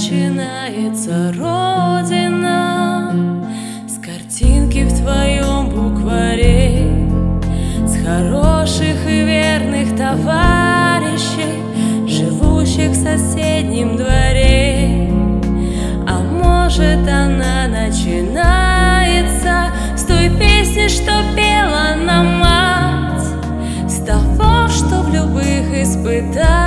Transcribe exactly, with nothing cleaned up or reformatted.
начинается Родина с картинки в твоем букваре, с хороших и верных товарищей, живущих в соседнем дворе. А может, она начинается с той песни, что пела нам мать, с того, что в любых испытаниях